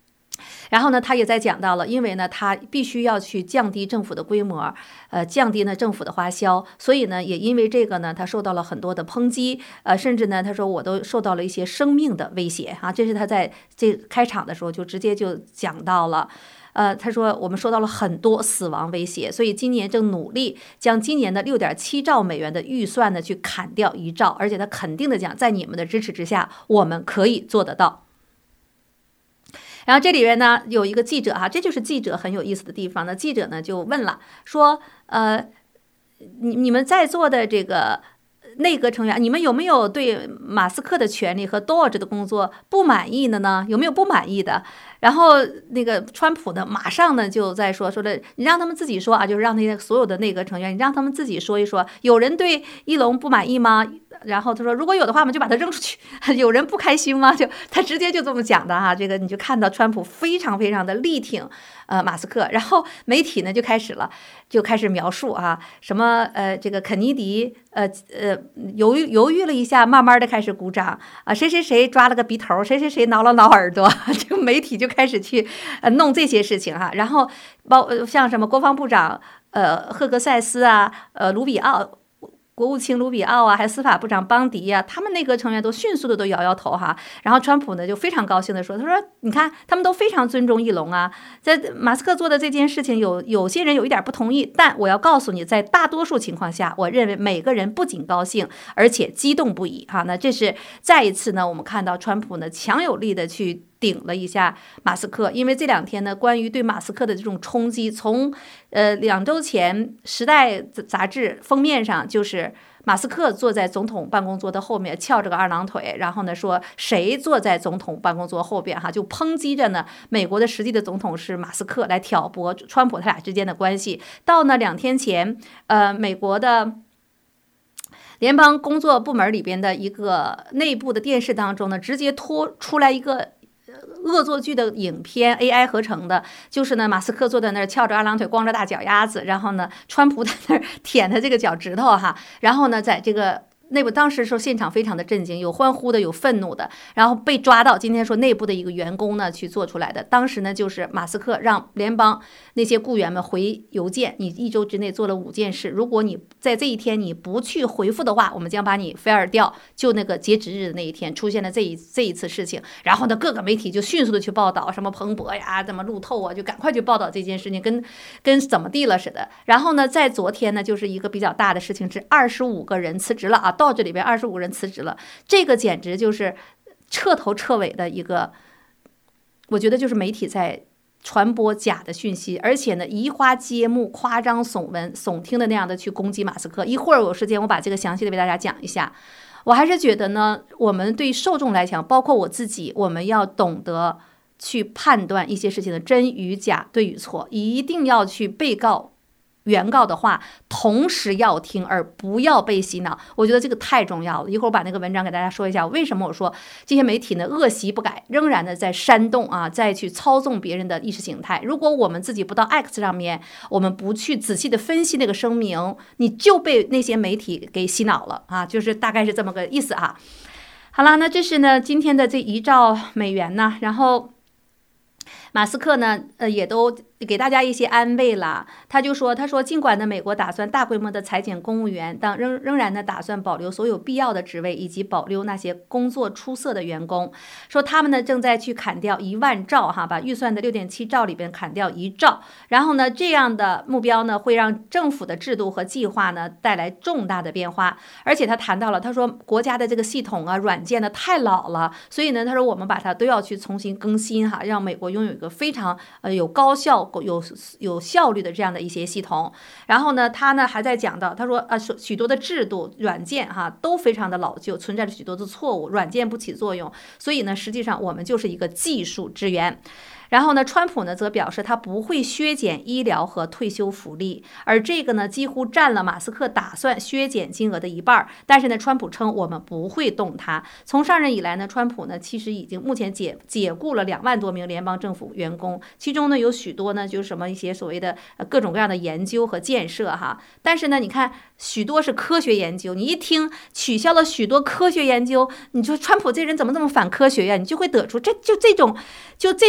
然后呢，他也在讲到了，因为呢，他必须要去降低政府的规模，呃，降低呢政府的花销，所以呢，也因为这个呢，他受到了很多的抨击，呃，甚至呢，他说我都受到了一些生命的威胁啊，这是他在这开场的时候就直接就讲到了。呃，他说我们受到了很多死亡威胁，所以今年正努力将今年的六点七兆美元的预算呢去砍掉一兆，而且他肯定的讲，在你们的支持之下，我们可以做得到。然后这里边呢有一个记者哈，这就是记者很有意思的地方呢。记者呢就问了，说，呃，你你们在座的这个内阁成员，你们有没有对马斯克的权利和 Doge 的工作不满意的呢？有没有不满意的？然后那个川普呢，马上呢就在说说的，你让他们自己说啊，就是让那些所有的内阁成员，你让他们自己说一说，有人对伊隆不满意吗？然后他说，如果有的话，我们就把他扔出去。有人不开心吗？就他直接就这么讲的哈。这个你就看到川普非常非常的力挺呃马斯克，然后媒体呢就开始了，就开始描述啊，什么呃这个肯尼迪呃呃犹豫犹豫了一下，慢慢的开始鼓掌啊，谁谁谁抓了个鼻头，谁谁谁挠了挠耳朵，这个媒体就开始去呃弄这些事情哈。然后包像什么国防部长呃赫格塞斯啊，呃卢比奥。国务卿卢比奥啊，还有司法部长邦迪啊，他们内阁成员都迅速的都摇摇头哈。然后川普呢就非常高兴的说，他说你看他们都非常尊重伊隆啊，在马斯克做的这件事情有有些人有一点不同意，但我要告诉你，在大多数情况下，我认为每个人不仅高兴，而且激动不已哈。那这是再一次呢，我们看到川普呢强有力的去顶了一下马斯克，因为这两天呢，关于对马斯克的这种冲击，从呃两周前《时代》杂志封面上就是马斯克坐在总统办公桌的后面翘着个二郎腿，然后呢说谁坐在总统办公桌后边哈，就抨击着呢美国的实际的总统是马斯克，来挑拨川普他俩之间的关系。到呢两天前，呃，美国的联邦工作部门里边的一个内部的电视当中呢，直接拖出来一个恶作剧的影片 A I 合成的，就是呢马斯克坐在那儿翘着二郎腿，光着大脚丫子，然后呢川普在那儿舔他这个脚趾头哈，然后呢在这个内部当时说现场非常的震惊，有欢呼的，有愤怒的，然后被抓到。今天说内部的一个员工呢去做出来的。当时呢就是马斯克让联邦那些雇员们回邮件，你一周之内做了五件事，如果你在这一天你不去回复的话，我们将把你 fire 掉。就那个截止日的那一天出现了这一这一次事情，然后呢各个媒体就迅速的去报道，什么彭博呀，怎么路透啊，就赶快去报道这件事情，跟跟怎么地了似的。然后呢在昨天呢就是一个比较大的事情，是二十五个人辞职了啊。到这里边二十五个人辞职了，这个简直就是彻头彻尾的一个，我觉得就是媒体在传播假的讯息，而且呢移花接木、夸张耸闻、耸听的那样的去攻击马斯克。一会儿有时间我把这个详细的为大家讲一下。我还是觉得呢，我们对受众来讲，包括我自己，我们要懂得去判断一些事情的真与假、对与错，一定要去被告原告的话同时要听，而不要被洗脑。我觉得这个太重要了。一会儿我把那个文章给大家说一下，为什么我说这些媒体呢恶习不改，仍然的在煽动啊，再去操纵别人的意识形态。如果我们自己不到 X 上面，我们不去仔细的分析那个声明，你就被那些媒体给洗脑了啊，就是大概是这么个意思啊。好了，那这是呢今天的这一兆美元呢，然后马斯克呢，呃，也都给大家一些安慰了。他就说，他说，尽管呢，美国打算大规模的裁减公务员，但仍仍然呢，打算保留所有必要的职位，以及保留那些工作出色的员工。说他们呢，正在去砍掉一万兆哈，把预算的六点七兆里边砍掉一兆。然后呢，这样的目标呢，会让政府的制度和计划呢带来重大的变化。而且他谈到了，他说国家的这个系统啊、软件呢太老了，所以呢，他说我们把它都要去重新更新哈，让美国拥有一个非常呃有高效、有有效率的这样的一些系统。然后呢，他呢还在讲到，他说啊，许多的制度、软件哈都非常的老旧，存在着许多的错误，软件不起作用，所以呢，实际上我们就是一个技术支援。然后呢，川普呢则表示他不会削减医疗和退休福利，而这个呢几乎占了马斯克打算削减金额的一半。但是呢，川普称我们不会动它。从上任以来呢，川普呢其实已经目前解解雇了两万多名联邦政府员工，其中呢有许多呢就是什么一些所谓的各种各样的研究和建设哈。但是呢，你看许多是科学研究，你一听取消了许多科学研究，你说川普这人怎么这么反科学呀？你就会得出这就这种就这种报道。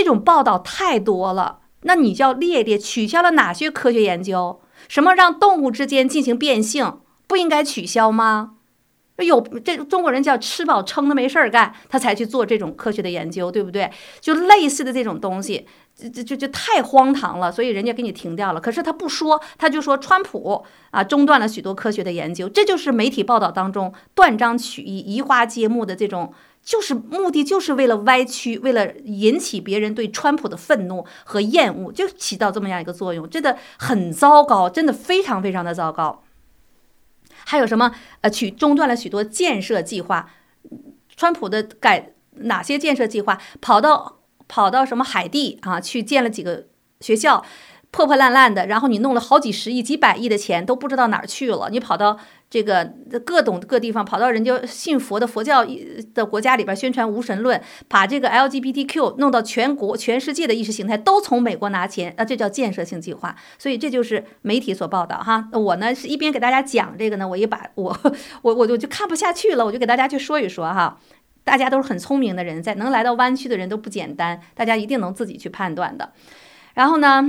道太多了，那你就要列列取消了哪些科学研究？什么让动物之间进行变性，不应该取消吗？有这中国人叫吃饱撑的没事儿干，他才去做这种科学的研究，对不对？就类似的这种东西，就就就太荒唐了，所以人家给你停掉了。可是他不说，他就说川普啊中断了许多科学的研究，这就是媒体报道当中断章取义、移花接木的这种，就是目的就是为了歪曲，为了引起别人对川普的愤怒和厌恶，就起到这么样一个作用，真的很糟糕，真的非常非常的糟糕。还有什么？呃，取中断了许多建设计划。川普的改哪些建设计划？跑到跑到什么海地啊，去建了几个学校，破破烂烂的，然后你弄了好几十亿、几百亿的钱都不知道哪儿去了。你跑到这个各种各地方，跑到人家信佛的佛教的国家里边宣传无神论，把这个 L G B T Q 弄到全国、全世界的意识形态都从美国拿钱，啊，这叫建设性计划。所以这就是媒体所报道哈。我呢是一边给大家讲这个呢，我也把我我我我就看不下去了，我就给大家去说一说哈。大家都是很聪明的人，在能来到湾区的人都不简单，大家一定能自己去判断的。然后呢，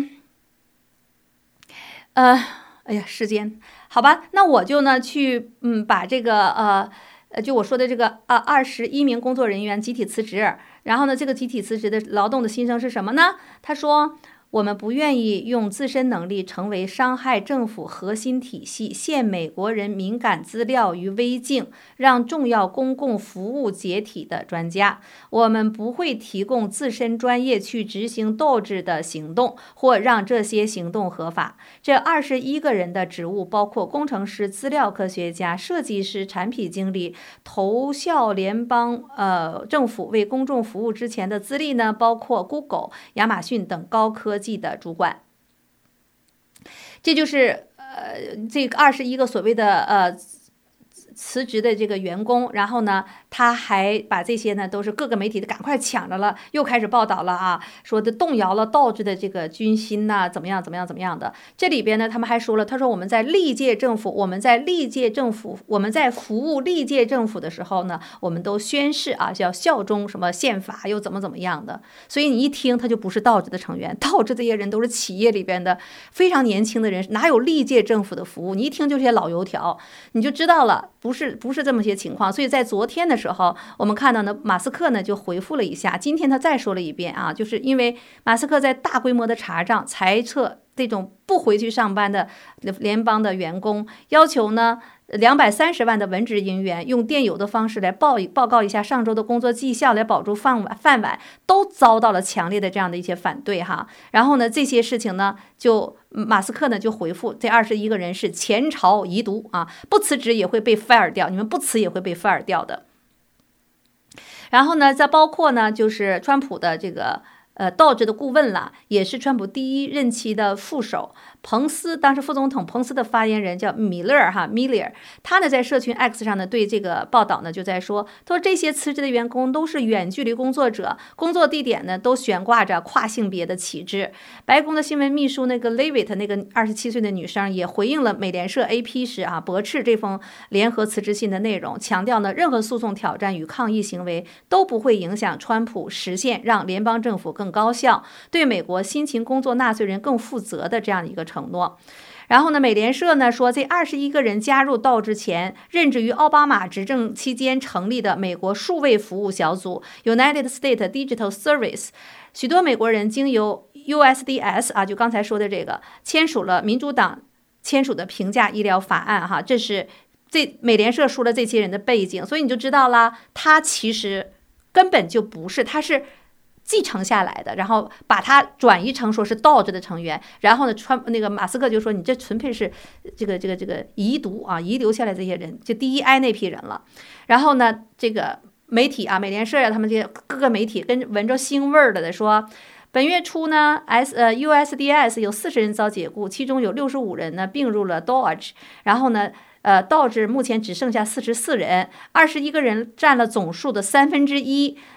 呃，哎呀，时间。好吧，那我就呢去嗯把这个呃呃就我说的这个啊二十一名工作人员集体辞职，然后呢这个集体辞职的劳动的心声是什么呢？他说，我们不愿意用自身能力成为伤害政府核心体系、陷美国人敏感资料于危境、让重要公共服务解体的专家。我们不会提供自身专业去执行斗志的行动，或让这些行动合法。这二十一个人的职务包括工程师、资料科学家、设计师、产品经理。投效联邦呃政府为公众服务之前的资历呢，包括 Google、亚马逊等高科技的主管。这就是呃这个二十一个所谓的呃辞职的这个员工，然后呢，他还把这些呢都是各个媒体的赶快抢着了，又开始报道了啊，说的动摇了道志的这个军心呐、啊，怎么样怎么样怎么样的。这里边呢，他们还说了，他说我们在历届政府，我们在历届政府，我们在服务历届政府的时候呢，我们都宣誓啊，要效忠什么宪法，又怎么怎么样的。所以你一听，他就不是道志的成员，道志这些人都是企业里边的非常年轻的人，哪有历届政府的服务？你一听就是些老油条，你就知道了。不是不是这么些情况，所以在昨天的时候，我们看到呢，马斯克呢就回复了一下，今天他再说了一遍啊，就是因为马斯克在大规模的查账裁撤这种不回去上班的联邦的员工，要求呢两百三十万的文职人员用电邮的方式来报报告一下上周的工作绩效，来保住饭碗饭碗，都遭到了强烈的这样的一些反对哈。然后呢，这些事情呢，就马斯克呢就回复这二十一个人是前朝遗毒啊，不辞职也会被 fire 掉，你们不辞也会被 fire 掉的。然后呢，再包括呢，就是川普的这个。呃，道志的顾问了，也是川普第一任期的副手彭斯，当时副总统彭斯的发言人叫米勒尔哈米勒尔，他呢在社群 X 上呢对这个报道呢就在说，他说这些辞职的员工都是远距离工作者，工作地点呢都悬挂着跨性别的旗帜。白宫的新闻秘书那个 Levitt 那个二十七岁的女生也回应了美联社 A P 时啊驳斥这封联合辞职信的内容，强调呢任何诉讼挑战与抗议行为都不会影响川普实现让联邦政府更更高效，对美国辛勤工作纳税人更负责的这样一个承诺。然后呢，美联社呢说，这二十一个人加入道之前，任职于奥巴马执政期间成立的美国数位服务小组 United States Digital Service， 许多美国人经由 U S D S 啊，就刚才说的这个，签署了民主党签署的平价医疗法案哈，这是这美联社说了这些人的背景，所以你就知道啦，他其实根本就不是，他是继承下来的，然后把它转移成说是道志的成员，然后呢，川那个马斯克就说你这纯粹是这个这个这个遗毒啊，遗留下来这些人，就第一 I 那批人了。然后呢，这个媒体啊，美联社呀、啊，他们这些各个媒体跟闻着腥味儿了的说，本月初呢 ，S 呃 U S D S 有四十人遭解雇，其中有六十五人呢并入了 Dodge， 然后呢。呃，道志目前只剩下四十四人，二十一个人占了总数的三分之一。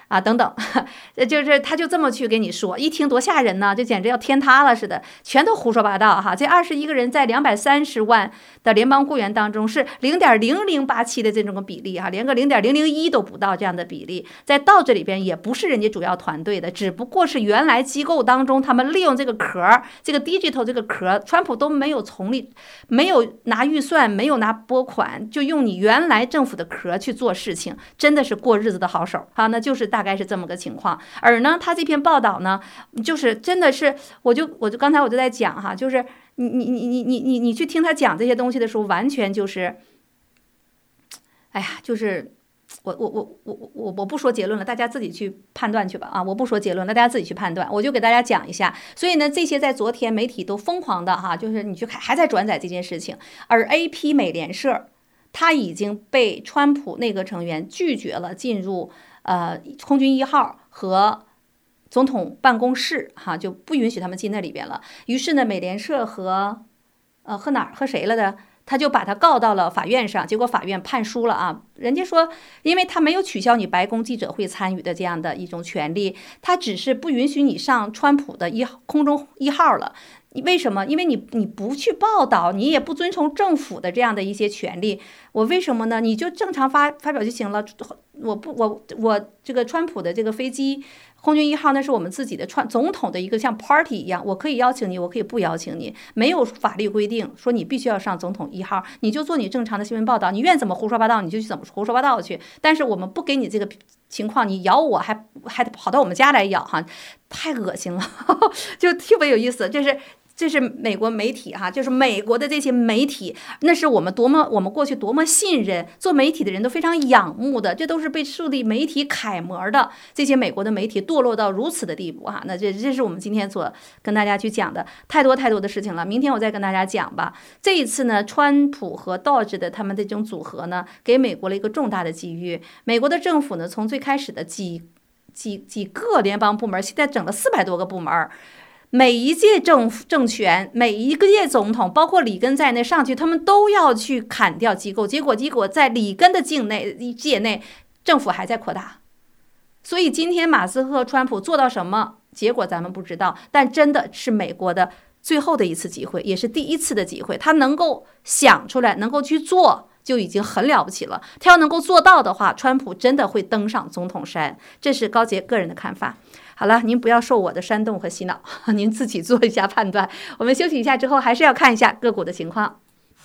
啊，等等，就是他就这么去给你说，一听多吓人呢，就简直要天塌了似的，全都胡说八道哈。这二十一个人在两百三十万的联邦雇员当中是零点零零八七的这种个比例哈，连个零点零零一都不到这样的比例，在道这里边也不是人家主要团队的，只不过是原来机构当中他们利用这个壳，这个 digital 这个壳，川普都没有从里没有拿预算，没有拿拨款，就用你原来政府的壳去做事情，真的是过日子的好手啊，那就是大概是这么个情况。而呢，他这篇报道呢，就是真的是，我就我就刚才我就在讲哈，就是你你你你你你你去听他讲这些东西的时候，完全就是，哎呀，就是我我我我我我不说结论了，大家自己去判断去吧啊！我不说结论了，大家自己去判断，我就给大家讲一下。所以呢，这些在昨天媒体都疯狂的哈，就是你去看还在转载这件事情，而 A P 美联社他已经被川普内阁成员拒绝了进入。呃，空军一号和总统办公室哈就不允许他们进那里边了。于是呢，美联社和呃和哪儿和谁了的，他就把他告到了法院上。结果法院判输了啊，人家说，因为他没有取消你白宫记者会参与的这样的一种权利，他只是不允许你上川普的一空中一号了。你为什么？因为你你不去报道，你也不遵从政府的这样的一些权利。我为什么呢？你就正常发发表就行了。我不我我这个川普的这个飞机空军一号，那是我们自己的川总统的一个像 party 一样，我可以邀请你，我可以不邀请你，没有法律规定说你必须要上总统一号，你就做你正常的新闻报道，你愿怎么胡说八道你就去怎么胡说八道去。但是我们不给你这个情况，你咬我还还跑到我们家来咬哈，太恶心了，就特别有意思，就是。这是美国媒体哈，就是美国的这些媒体，那是我们多么我们过去多么信任，做媒体的人都非常仰慕的，这都是被树立媒体楷模的。这些美国的媒体堕落到如此的地步哈，那这这是我们今天所跟大家去讲的太多太多的事情了。明天我再跟大家讲吧。这一次呢，川普和 Dodge 的他们这种组合呢，给美国了一个重大的机遇。美国的政府呢，从最开始的几几几个联邦部门，现在整了四百多个部门。每一届政府政权，每一个届总统，包括里根在内上去，他们都要去砍掉机构。结果，结果在里根的境内界内，政府还在扩大。所以今天马斯克、川普做到什么结果咱们不知道，但真的是美国的最后的一次机会，也是第一次的机会。他能够想出来，能够去做，就已经很了不起了。他要能够做到的话，川普真的会登上总统山。这是高杰个人的看法。好了，您不要受我的煽动和洗脑，您自己做一下判断。我们休息一下之后，还是要看一下个股的情况。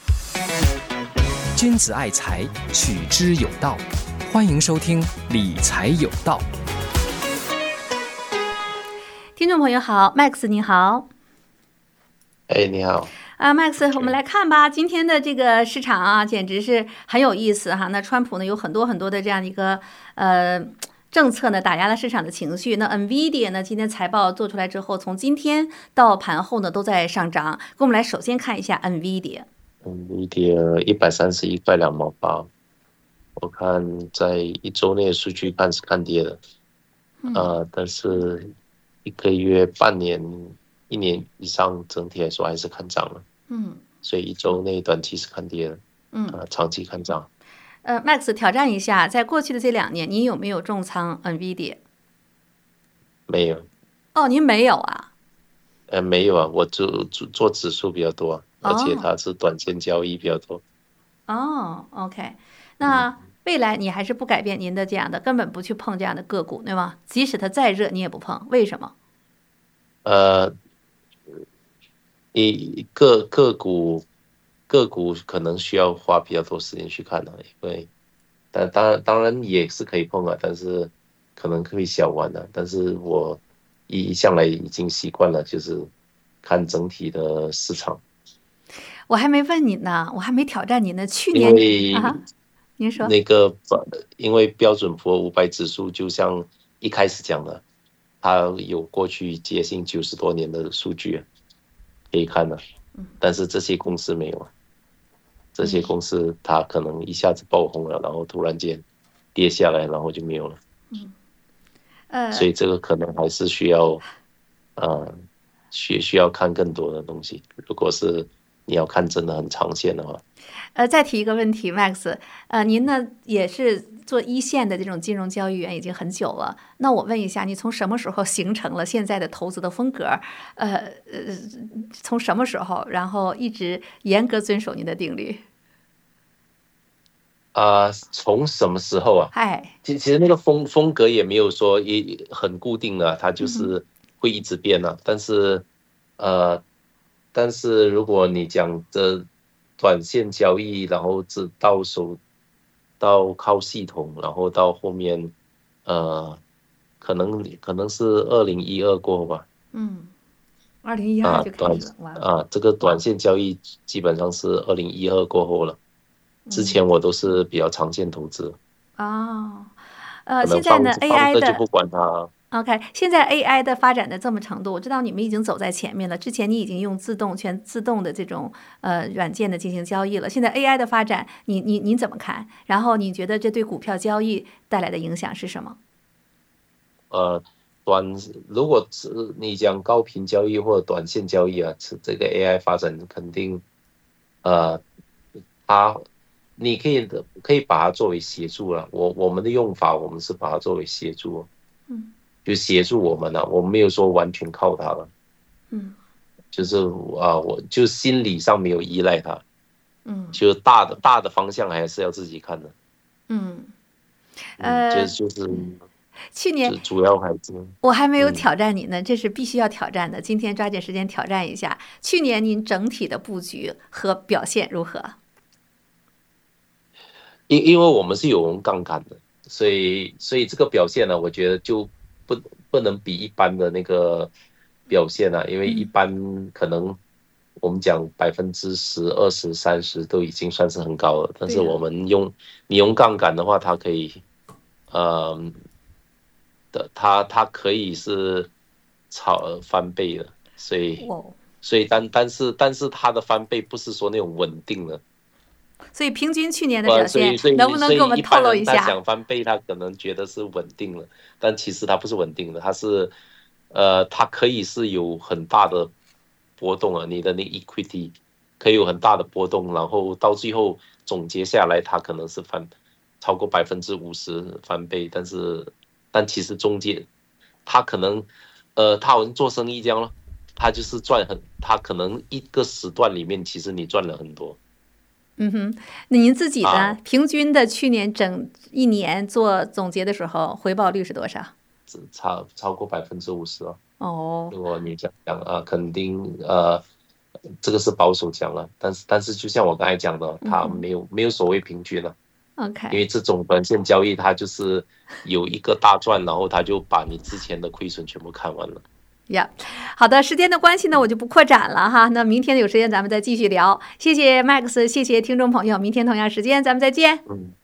君子爱财，取之有道。欢迎收听理财有道。 听众朋友好 ，Max 你好。 哎，你好。 啊 ，Max， 我们来看吧。今天的这个市场啊，简直是很有意思哈。那川普呢，有很多很多的这样一个呃。政策呢打压了市场的情绪。那 NVIDIA 呢，今天财报做出来之后，从今天到盘后呢都在上涨。跟我们来首先看一下 NVIDIA。NVIDIA 一百三十一块两毛八，我看在一周内的数据看是看跌的，嗯、呃，但是一个月、半年、一年以上，整体来说还是看涨了。嗯，所以一周内短期是看跌的，嗯，呃，长期看涨。 呃 ，Max 挑战一下，在过去的这两年，您有没有重仓 NVIDIA？ 没有。 哦，您没有啊？ 呃，没有啊，我做做指数比较多，而且它是短线交易比较多。 哦 ，OK， 那未来你还是不改变您的这样的，根本不去碰这样的个股，对吗？即使它再热，你也不碰，为什么？ 呃，一个个股。个股可能需要花比较多时间去看的，因为，但当然当然也是可以碰啊，但是可能可以小玩的。但是我一向来已经习惯了，就是看整体的市场。 我还没问你呢，我还没挑战你呢。去年因为、啊、 您说那个，因为标准普尔五百指数就像一开始讲的，它有过去接近九十多年的数据可以看的，但是这些公司没有。这些公司它可能一下子爆红了，然后突然间跌下来，然后就没有了。嗯，呃，所以这个可能还是需要，呃，需需要看更多的东西。如果是你要看真的很长线的话。 呃，再提一个问题 ，Max， 呃，您呢也是做一线的这种金融交易员已经很久了。那我问一下，你从什么时候形成了现在的投资的风格？呃呃，从什么时候，然后一直严格遵守您的定律？ 啊、呃，从什么时候啊？ 哎， 其其实那个风风格也没有说一很固定的，它就是会一直变啊。嗯、但是，呃，但是如果你讲这短线交易，然后至到手到靠系统，然后到后面，呃，可能可能是二零一二过后吧。 嗯，二零一二就开始了。 啊，这个短线交易基本上是二零一二过后了。之前我都是比较长线投资。 哦，呃，现在呢 ，A I 的就不管它。 OK， 现在 A I 的发展的这么程度，我知道你们已经走在前面了。之前你已经用自动全自动的这种呃软件的进行交易了。现在 A I 的发展，你你你怎么看？然后你觉得这对股票交易带来的影响是什么？ 呃，短如果是你讲高频交易或者短线交易啊，这个 A I 发展肯定，呃，它。你可以可以把它作为协助了，我我们的用法，我们是把它作为协助， 嗯， 就协助我们了，我们没有说完全靠它了， 嗯， 就是啊，我就心理上没有依赖它， 嗯， 就大的大的方向还是要自己看的， 嗯，呃， 嗯、就就是去年主要还是我还没有挑战你呢，嗯、这是必须要挑战的，今天抓紧时间挑战一下。去年您整体的布局和表现如何？ 因因为我们是有用杠杆的，所以所以这个表现呢，我觉得就不不能比一般的那个表现啊，因为一般可能我们讲百分之十、二十、三十都已经算是很高了，但是我们用你用杠杆的话，它可以，呃，的它它可以是超翻倍的，所以所以但但是但是它的翻倍不是说那种稳定的。 所以平均去年的表现，能不能给我们透露一下？ 他想翻倍，他可能觉得是稳定了，但其实它不是稳定的，它是，呃，它可以是有很大的波动啊，你的那 equity 可以有很大的波动，然后到最后总结下来，它可能是翻超过百分之五十翻倍，但是但其实中间它可能，呃，他好像做生意这样咯，他就是赚很，他可能一个时段里面其实你赚了很多。 嗯哼，那您自己呢？啊、平均的去年整一年做总结的时候，回报率是多少？ 超超过百分之五十哦。 哦， 如果你讲讲啊，肯定呃，这个是保守讲了，但是但是就像我刚才讲的，它没有、嗯、没有所谓平均了。 OK， 因为这种短线交易，它就是有一个大赚，然后它就把你之前的亏损全部看完了。 呀、yeah. ，好的，时间的关系呢，我就不扩展了哈。那明天有时间咱们再继续聊。谢谢 Max， 谢谢听众朋友，明天同样时间咱们再见。 嗯。